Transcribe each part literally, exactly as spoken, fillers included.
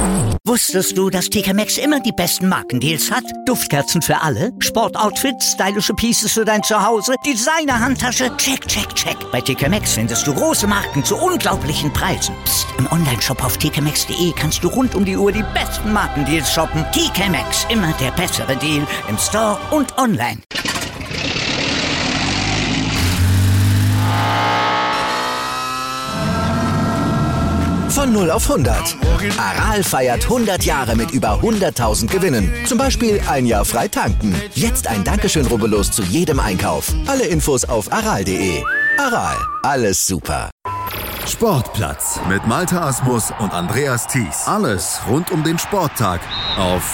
Wusstest du, dass T K Maxx immer die besten Markendeals hat? Duftkerzen für alle, Sportoutfits, stylische Pieces für dein Zuhause, Designer-Handtasche, check, check, check. Bei T K Maxx findest du große Marken zu unglaublichen Preisen. Psst. Im Onlineshop auf t k maxx punkt d e kannst du rund um die Uhr die besten Markendeals shoppen. T K Maxx, immer der bessere Deal im Store und online. Von null auf hundert. Aral feiert hundert Jahre mit über hunderttausend Gewinnen. Zum Beispiel ein Jahr frei tanken. Jetzt ein Dankeschön, rubbellos zu jedem Einkauf. Alle Infos auf aral punkt de. Aral, alles super. Sportplatz mit Malte Asmus und Andreas Thies. Alles rund um den Sporttag auf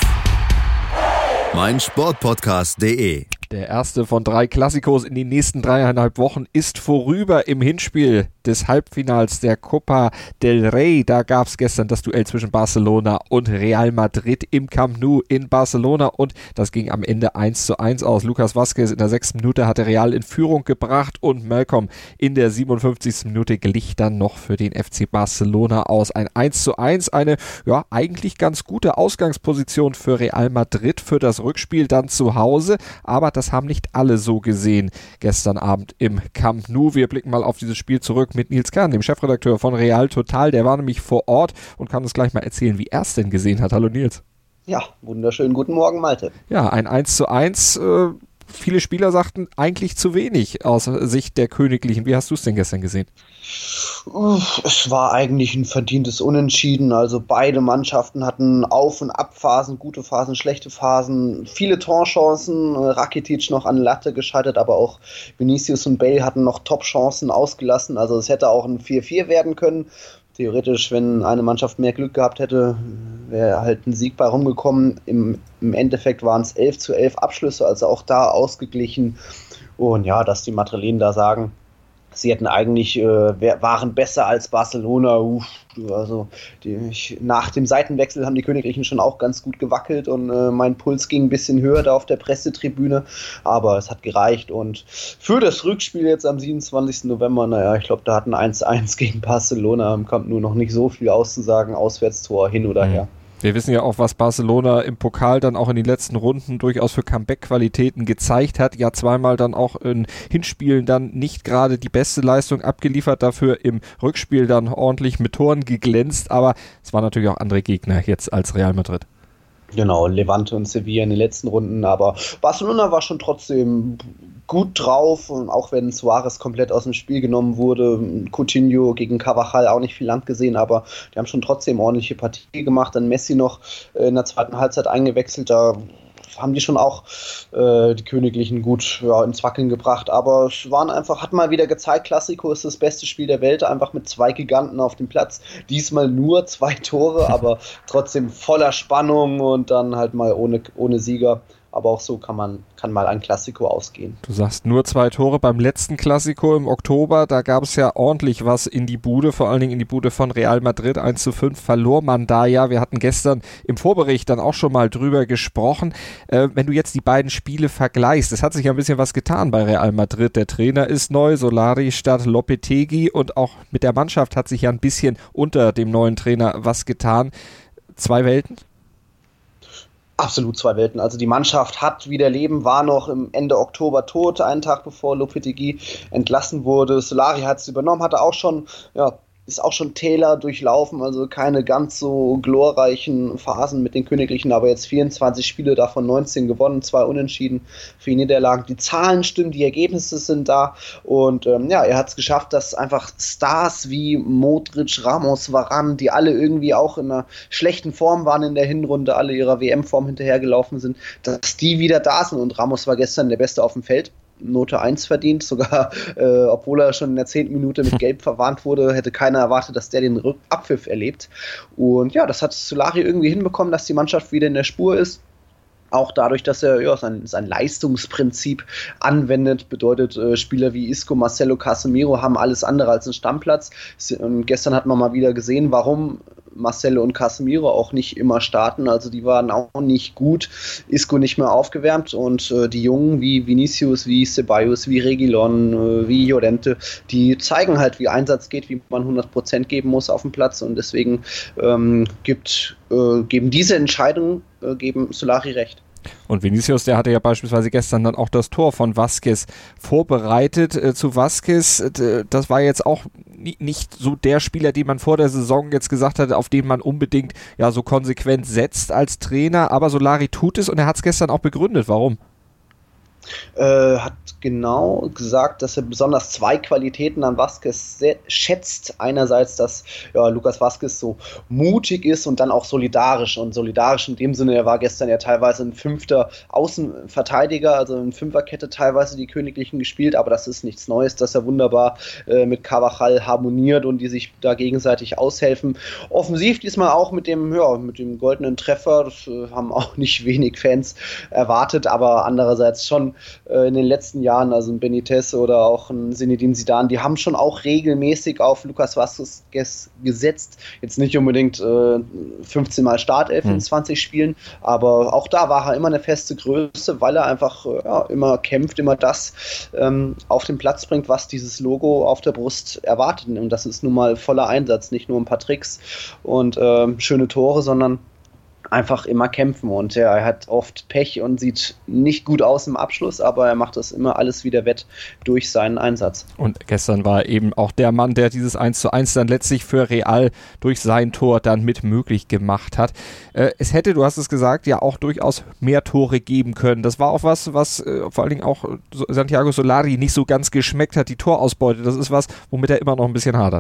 meinsportpodcast punkt de. Der erste von drei Klassikos in den nächsten dreieinhalb Wochen ist vorüber im Hinspiel des Halbfinals der Copa del Rey. Da gab es gestern das Duell zwischen Barcelona und Real Madrid im Camp Nou in Barcelona und das ging am Ende eins zu eins aus. Lucas Vázquez in der sechsten Minute hatte Real in Führung gebracht und Malcolm in der siebenundfünfzigsten Minute glich dann noch für den F C Barcelona aus. Ein eins zu eins, eine ja eigentlich ganz gute Ausgangsposition für Real Madrid für das Rückspiel dann zu Hause, aber das haben nicht alle so gesehen gestern Abend im Camp Nou. Wir blicken mal auf dieses Spiel zurück mit Nils Kern, dem Chefredakteur von Real Total. Der war nämlich vor Ort und kann uns gleich mal erzählen, wie er es denn gesehen hat. Hallo Nils. Ja, wunderschönen guten Morgen, Malte. Ja, ein eins zu eins. Äh, viele Spieler sagten eigentlich zu wenig aus Sicht der Königlichen. Wie hast du es denn gestern gesehen? Es war eigentlich ein verdientes Unentschieden. Also beide Mannschaften hatten Auf- und Abphasen, gute Phasen, schlechte Phasen, viele Torchancen. Rakitic noch an Latte gescheitert, aber auch Vinicius und Bale hatten noch Top-Chancen ausgelassen. Also es hätte auch ein vier vier werden können. Theoretisch, wenn eine Mannschaft mehr Glück gehabt hätte, wäre halt ein Sieg bei rumgekommen. Im, im Endeffekt waren es elf zu elf Abschlüsse, also auch da ausgeglichen. Und ja, dass die Madrilenen da sagen, sie hätten eigentlich, äh, waren besser als Barcelona. Uff, also die, ich, nach dem Seitenwechsel haben die Königlichen schon auch ganz gut gewackelt und äh, mein Puls ging ein bisschen höher da auf der Pressetribüne, aber es hat gereicht und für das Rückspiel jetzt am siebenundzwanzigsten November, naja, ich glaube, da hatten eins zu eins gegen Barcelona im Camp Nou noch nicht so viel auszusagen, Auswärtstor hin oder her. Wir wissen ja auch, was Barcelona im Pokal dann auch in den letzten Runden durchaus für Comeback-Qualitäten gezeigt hat. Ja, zweimal dann auch in Hinspielen dann nicht gerade die beste Leistung abgeliefert, dafür im Rückspiel dann ordentlich mit Toren geglänzt. Aber es waren natürlich auch andere Gegner jetzt als Real Madrid. Genau, Levante und Sevilla in den letzten Runden, aber Barcelona war schon trotzdem gut drauf und auch wenn Suarez komplett aus dem Spiel genommen wurde, Coutinho gegen Carvajal auch nicht viel Land gesehen, aber die haben schon trotzdem ordentliche Partie gemacht, dann Messi noch in der zweiten Halbzeit eingewechselt, da haben die schon auch äh, die Königlichen gut ja, ins Wackeln gebracht, aber es waren einfach, hat mal wieder gezeigt, Klassiko ist das beste Spiel der Welt, einfach mit zwei Giganten auf dem Platz, diesmal nur zwei Tore, aber trotzdem voller Spannung und dann halt mal ohne, ohne Sieger. Aber auch so kann man kann mal ein Klassiko ausgehen. Du sagst nur zwei Tore beim letzten Klassiko im Oktober, da gab es ja ordentlich was in die Bude, vor allen Dingen in die Bude von Real Madrid, eins zu fünf verlor man da ja. Wir hatten gestern im Vorbericht dann auch schon mal drüber gesprochen. Äh, wenn du jetzt die beiden Spiele vergleichst, es hat sich ja ein bisschen was getan bei Real Madrid. Der Trainer ist neu, Solari statt Lopetegui und auch mit der Mannschaft hat sich ja ein bisschen unter dem neuen Trainer was getan. Zwei Welten? Absolut zwei Welten. Also die Mannschaft hat wieder Leben, war noch im Ende Oktober tot, einen Tag bevor Lopetegui entlassen wurde. Solari hat es übernommen, hatte auch schon, ja, ist auch schon Täler durchlaufen, also keine ganz so glorreichen Phasen mit den Königlichen, aber jetzt vierundzwanzig Spiele, davon neunzehn gewonnen, zwei Unentschieden, vier Niederlagen. Die Zahlen stimmen, die Ergebnisse sind da und ähm, ja, er hat es geschafft, dass einfach Stars wie Modric, Ramos, Varane, die alle irgendwie auch in einer schlechten Form waren in der Hinrunde, alle ihrer W M-Form hinterhergelaufen sind, dass die wieder da sind und Ramos war gestern der Beste auf dem Feld. Note eins verdient, sogar äh, obwohl er schon in der zehnten Minute mit Gelb verwarnt wurde, hätte keiner erwartet, dass der den Abpfiff erlebt. Und ja, das hat Solari irgendwie hinbekommen, dass die Mannschaft wieder in der Spur ist. Auch dadurch, dass er ja, sein, sein Leistungsprinzip anwendet, bedeutet, äh, Spieler wie Isco, Marcelo, Casemiro haben alles andere als einen Stammplatz. Und gestern hat man mal wieder gesehen, warum Marcelo und Casemiro auch nicht immer starten. Also die waren auch nicht gut. Isco nicht mehr aufgewärmt und äh, die Jungen wie Vinicius, wie Ceballos, wie Reguilon, äh, wie Llorente, die zeigen halt, wie Einsatz geht, wie man hundert Prozent geben muss auf dem Platz. Und deswegen ähm, gibt, äh, geben diese Entscheidungen äh, geben Solari recht. Und Vinicius, der hatte ja beispielsweise gestern dann auch das Tor von Vázquez vorbereitet. Äh, zu Vázquez, äh, das war jetzt auch nie, nicht so der Spieler, den man vor der Saison jetzt gesagt hat, auf den man unbedingt ja so konsequent setzt als Trainer. Aber Solari tut es und er hat es gestern auch begründet. Warum? Äh, hat genau gesagt, dass er besonders zwei Qualitäten an Vázquez sehr schätzt. Einerseits, dass ja, Lucas Vázquez so mutig ist und dann auch solidarisch. Und solidarisch in dem Sinne, er war gestern ja teilweise ein fünfter Außenverteidiger, also in Fünferkette teilweise die Königlichen gespielt, aber das ist nichts Neues, dass er wunderbar äh, mit Carvajal harmoniert und die sich da gegenseitig aushelfen. Offensiv diesmal auch mit dem, ja, mit dem goldenen Treffer, das äh, haben auch nicht wenig Fans erwartet, aber andererseits schon in den letzten Jahren, also ein Benitez oder auch ein Zinedine Zidane, die haben schon auch regelmäßig auf Lucas Vázquez gesetzt. Jetzt nicht unbedingt äh, fünfzehn Mal Startelf in zwanzig Spielen, aber auch da war er immer eine feste Größe, weil er einfach ja, immer kämpft, immer das ähm, auf den Platz bringt, was dieses Logo auf der Brust erwartet. Und das ist nun mal voller Einsatz, nicht nur ein paar Tricks und äh, schöne Tore, sondern einfach immer kämpfen und ja, er hat oft Pech und sieht nicht gut aus im Abschluss, aber er macht das immer alles wieder wett durch seinen Einsatz. Und gestern war eben auch der Mann, der dieses eins zu eins dann letztlich für Real durch sein Tor dann mit möglich gemacht hat. Äh, es hätte, du hast es gesagt, ja auch durchaus mehr Tore geben können. Das war auch was, was äh, vor allen Dingen auch Santiago Solari nicht so ganz geschmeckt hat, die Torausbeute. Das ist was, womit er immer noch ein bisschen hadert.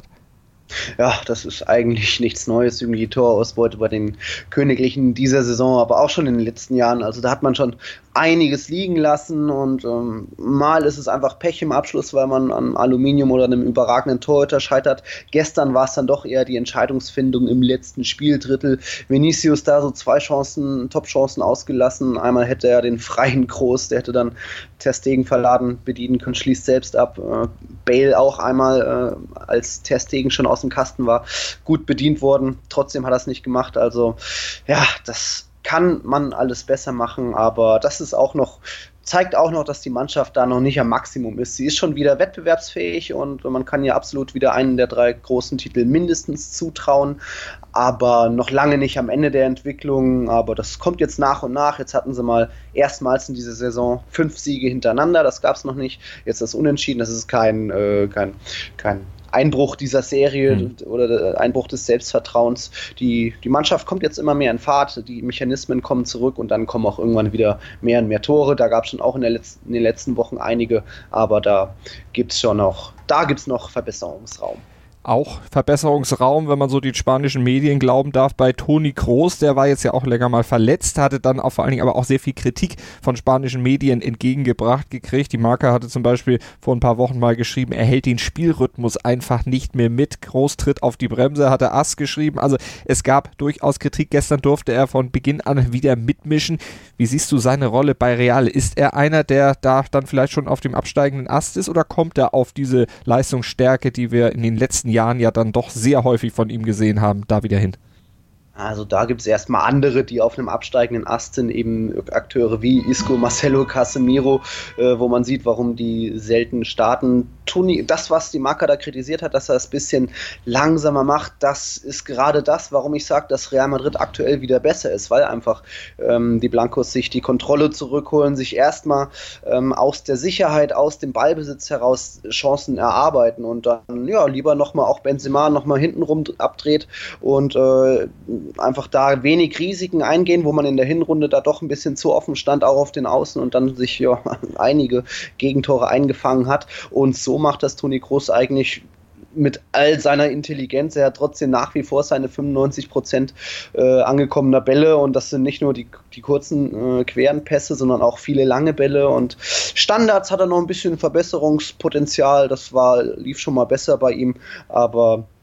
Ja, das ist eigentlich nichts Neues, irgendwie die Torausbeute bei den Königlichen dieser Saison, aber auch schon in den letzten Jahren. Also da hat man schon einiges liegen lassen und ähm, mal ist es einfach Pech im Abschluss, weil man an Aluminium oder einem überragenden Torhüter scheitert. Gestern war es dann doch eher die Entscheidungsfindung im letzten Spieldrittel. Vinicius da so zwei Chancen, Top-Chancen ausgelassen. Einmal hätte er den freien Kroos, der hätte dann Ter Stegen verladen, bedienen können, schließt selbst ab. Äh, Bale auch einmal, äh, als Ter Stegen schon aus dem Kasten war, gut bedient worden. Trotzdem hat er es nicht gemacht. Also ja, das kann man alles besser machen, aber das ist auch noch, zeigt auch noch, dass die Mannschaft da noch nicht am Maximum ist. Sie ist schon wieder wettbewerbsfähig und man kann ihr absolut wieder einen der drei großen Titel mindestens zutrauen, aber noch lange nicht am Ende der Entwicklung, aber das kommt jetzt nach und nach. Jetzt hatten sie mal erstmals in dieser Saison fünf Siege hintereinander, das gab es noch nicht. Jetzt das Unentschieden, das ist kein, äh, kein, kein Einbruch dieser Serie mhm. oder der Einbruch des Selbstvertrauens. Die, die Mannschaft kommt jetzt immer mehr in Fahrt, die Mechanismen kommen zurück und dann kommen auch irgendwann wieder mehr und mehr Tore. Da gab es schon auch in, der Letz-, in den letzten Wochen einige, aber da gibt es schon noch, da gibt es noch Verbesserungsraum. Auch Verbesserungsraum, wenn man so den spanischen Medien glauben darf, bei Toni Kroos, der war jetzt ja auch länger mal verletzt, hatte dann auch vor allen Dingen aber auch sehr viel Kritik von spanischen Medien entgegengebracht gekriegt. Die Marca hatte zum Beispiel vor ein paar Wochen mal geschrieben, er hält den Spielrhythmus einfach nicht mehr mit. Kroos tritt auf die Bremse, hatte Ass geschrieben. Also es gab durchaus Kritik. Gestern durfte er von Beginn an wieder mitmischen. Wie siehst du seine Rolle bei Real? Ist er einer, der da dann vielleicht schon auf dem absteigenden Ast ist oder kommt er auf diese Leistungsstärke, die wir in den letzten Jahren Jahren ja dann doch sehr häufig von ihm gesehen haben, da wieder hin? Also da gibt es erstmal andere, die auf einem absteigenden Ast sind, eben Akteure wie Isco, Marcelo, Casemiro, äh, wo man sieht, warum die selten starten. Toni, das, was die Marca da kritisiert hat, dass er es ein bisschen langsamer macht, das ist gerade das, warum ich sage, dass Real Madrid aktuell wieder besser ist, weil einfach ähm, die Blancos sich die Kontrolle zurückholen, sich erstmal ähm, aus der Sicherheit, aus dem Ballbesitz heraus Chancen erarbeiten und dann ja lieber nochmal auch Benzema nochmal hintenrum abdreht und äh, einfach da wenig Risiken eingehen, wo man in der Hinrunde da doch ein bisschen zu offen stand, auch auf den Außen und dann sich ja einige Gegentore eingefangen hat. Und so macht das Toni Kroos eigentlich mit all seiner Intelligenz. Er hat trotzdem nach wie vor seine fünfundneunzig Prozent äh, angekommener Bälle und das sind nicht nur die, die kurzen, äh, queren Pässe, sondern auch viele lange Bälle und Standards hat er noch ein bisschen Verbesserungspotenzial. Das war, lief schon mal besser bei ihm, aber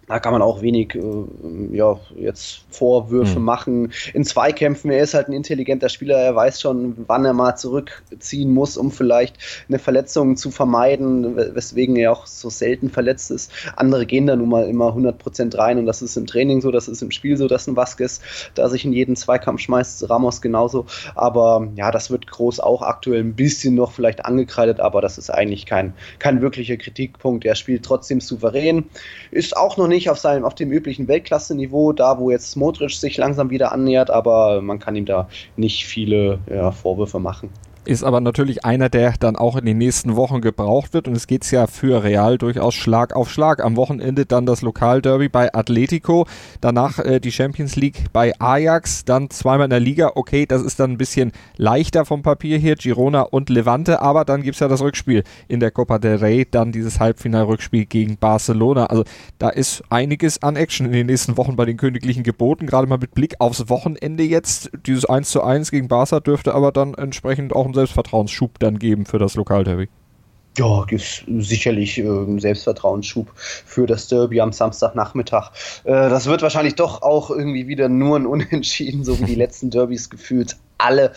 Da kann man auch wenig äh, ja, jetzt Vorwürfe hm. machen. In Zweikämpfen, er ist halt ein intelligenter Spieler, er weiß schon, wann er mal zurückziehen muss, um vielleicht eine Verletzung zu vermeiden, weswegen er auch so selten verletzt ist. Andere gehen da nun mal immer hundert Prozent rein und das ist im Training so, das ist im Spiel so, dass ein Vasquez da sich in jeden Zweikampf schmeißt, Ramos genauso. Aber ja, das wird Groß auch aktuell ein bisschen noch vielleicht angekreidet, aber das ist eigentlich kein, kein wirklicher Kritikpunkt. Er spielt trotzdem souverän, ist auch noch nicht auf seinem, auf dem üblichen Weltklasse-Niveau, da wo jetzt Modric sich langsam wieder annähert, aber man kann ihm da nicht viele ja, Vorwürfe machen. Ist aber natürlich einer, der dann auch in den nächsten Wochen gebraucht wird und es geht ja für Real durchaus Schlag auf Schlag. Am Wochenende dann das Lokalderby bei Atletico, danach äh, die Champions League bei Ajax, dann zweimal in der Liga. Okay, das ist dann ein bisschen leichter vom Papier hier, Girona und Levante, aber dann gibt es ja das Rückspiel in der Copa del Rey, dann dieses Halbfinalrückspiel gegen Barcelona. Also da ist einiges an Action in den nächsten Wochen bei den Königlichen geboten, gerade mal mit Blick aufs Wochenende jetzt. Dieses eins zu eins gegen Barca dürfte aber dann entsprechend auch ein Selbstvertrauensschub dann geben für das Lokalderby. Ja, ist sicherlich äh, ein Selbstvertrauensschub für das Derby am Samstagnachmittag. Äh, das wird wahrscheinlich doch auch irgendwie wieder nur ein Unentschieden, so wie die letzten Derbys gefühlt alle.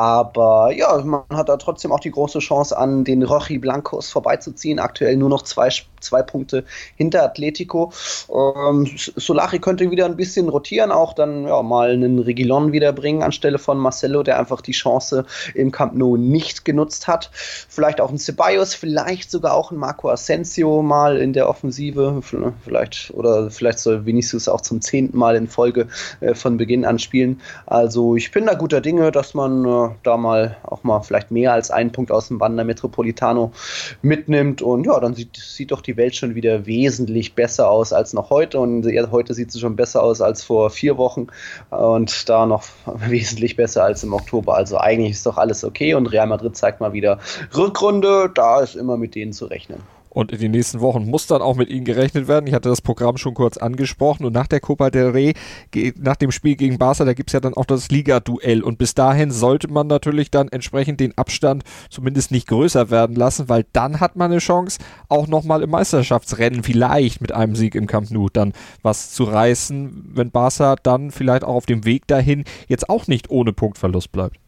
Aber ja, man hat da trotzdem auch die große Chance, an den Rojiblancos vorbeizuziehen. Aktuell nur noch zwei, zwei Punkte hinter Atletico. Ähm, Solari könnte wieder ein bisschen rotieren, auch dann ja, mal einen Reguilón wiederbringen anstelle von Marcelo, der einfach die Chance im Camp Nou nicht genutzt hat. Vielleicht auch ein Ceballos, vielleicht sogar auch ein Marco Asensio mal in der Offensive. Vielleicht, oder vielleicht soll Vinicius auch zum zehnten Mal in Folge äh, von Beginn an spielen. Also ich bin da guter Dinge, dass man äh, da mal auch mal vielleicht mehr als einen Punkt aus dem Wanda Metropolitano mitnimmt und ja, dann sieht, sieht doch die Welt schon wieder wesentlich besser aus als noch heute und ja, heute sieht sie schon besser aus als vor vier Wochen und da noch wesentlich besser als im Oktober, also eigentlich ist doch alles okay und Real Madrid zeigt mal wieder Rückrunde, da ist immer mit denen zu rechnen. Und in den nächsten Wochen muss dann auch mit ihnen gerechnet werden. Ich hatte das Programm schon kurz angesprochen. Und nach der Copa del Rey, nach dem Spiel gegen Barca, da gibt es ja dann auch das Liga-Duell. Und bis dahin sollte man natürlich dann entsprechend den Abstand zumindest nicht größer werden lassen, weil dann hat man eine Chance, auch nochmal im Meisterschaftsrennen vielleicht mit einem Sieg im Camp Nou dann was zu reißen, wenn Barca dann vielleicht auch auf dem Weg dahin jetzt auch nicht ohne Punktverlust bleibt.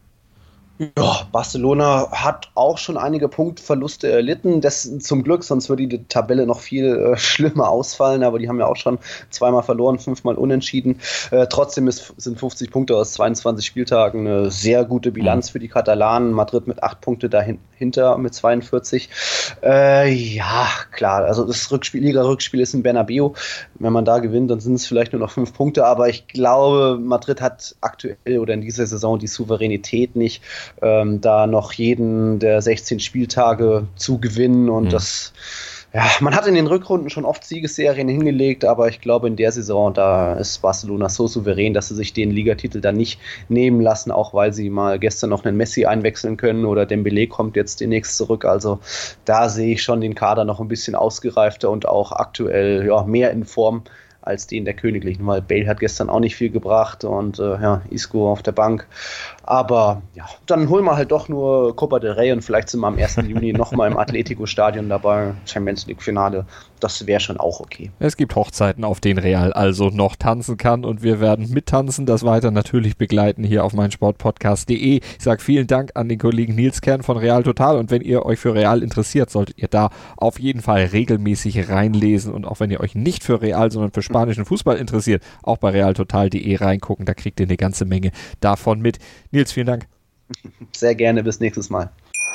Ja, Barcelona hat auch schon einige Punktverluste erlitten, das zum Glück, sonst würde die Tabelle noch viel äh, schlimmer ausfallen, aber die haben ja auch schon zweimal verloren, fünfmal unentschieden. Äh, trotzdem ist, sind fünfzig Punkte aus zweiundzwanzig Spieltagen eine sehr gute Bilanz für die Katalanen. Madrid mit acht Punkte dahinter mit zweiundvierzig. Äh, ja, klar, also das Rückspiel, Liga-Rückspiel ist in Bernabeu. Wenn man da gewinnt, dann sind es vielleicht nur noch fünf Punkte, aber ich glaube, Madrid hat aktuell oder in dieser Saison die Souveränität nicht, Ähm, da noch jeden der sechzehn Spieltage zu gewinnen und mhm. das, ja, man hat in den Rückrunden schon oft Siegesserien hingelegt, aber ich glaube in der Saison, da ist Barcelona so souverän, dass sie sich den Ligatitel dann nicht nehmen lassen, auch weil sie mal gestern noch einen Messi einwechseln können oder Dembélé kommt jetzt demnächst zurück, also da sehe ich schon den Kader noch ein bisschen ausgereifter und auch aktuell ja, mehr in Form als den der Königlichen, weil Bale hat gestern auch nicht viel gebracht und äh, ja, Isco auf der Bank. Aber ja, dann holen wir halt doch nur Copa del Rey und vielleicht sind wir am ersten Juni nochmal im Atletico-Stadion dabei, Champions League-Finale. Das wäre schon auch okay. Es gibt Hochzeiten, auf denen Real also noch tanzen kann und wir werden mittanzen, das weiter natürlich begleiten hier auf meinsportpodcast punkt de. Ich sage vielen Dank an den Kollegen Nils Kern von Real Total und wenn ihr euch für Real interessiert, solltet ihr da auf jeden Fall regelmäßig reinlesen und auch wenn ihr euch nicht für Real, sondern für spanischen Fußball interessiert, auch bei realtotal punkt de reingucken, da kriegt ihr eine ganze Menge davon mit. Nils, vielen Dank. Sehr gerne, bis nächstes Mal.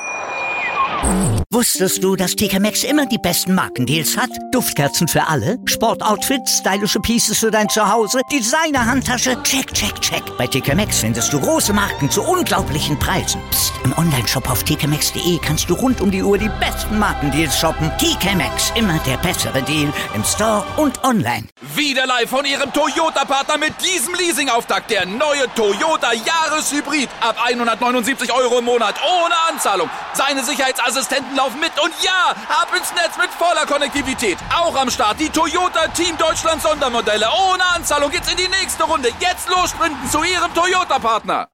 Wusstest du, dass T K Maxx immer die besten Markendeals hat? Duftkerzen für alle, Sportoutfits, stylische Pieces für dein Zuhause, Designer-Handtasche, check, check, check. Bei T K Maxx findest du große Marken zu unglaublichen Preisen. Psst. Im Onlineshop auf t k maxx punkt de kannst du rund um die Uhr die besten Markendeals shoppen. T K Maxx, immer der bessere Deal im Store und online. Wieder live von ihrem Toyota-Partner mit diesem Leasing-Auftakt. Der neue Toyota Jahreshybrid. Ab hundertneunundsiebzig Euro im Monat ohne Anzahlung. Seine Sicherheitsassistenten laufen mit und ja, ab ins Netz mit voller Konnektivität. Auch am Start die Toyota Team Deutschland Sondermodelle. Ohne Anzahlung geht's in die nächste Runde. Jetzt los sprinten zu ihrem Toyota-Partner.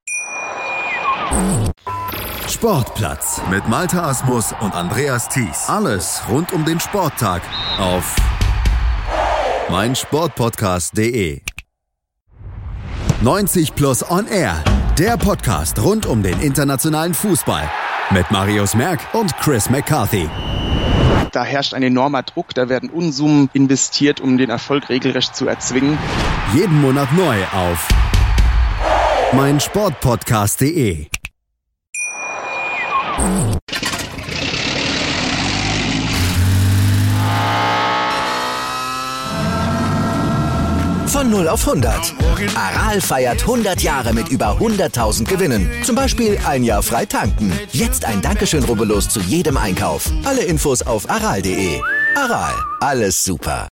Sportplatz mit Malte Asmus und Andreas Thies. Alles rund um den Sporttag auf mein Sportpodcast punkt de. neunzig Plus On Air, der Podcast rund um den internationalen Fußball mit Marius Merck und Chris McCarthy. Da herrscht ein enormer Druck, da werden Unsummen investiert, um den Erfolg regelrecht zu erzwingen. Jeden Monat neu auf mein Sportpodcast punkt de. Von null auf hundert. Aral feiert hundert Jahre mit über hunderttausend Gewinnen. Zum Beispiel ein Jahr frei tanken. Jetzt ein Dankeschön, rubbellos zu jedem Einkauf. Alle Infos auf aral punkt de. Aral, alles super.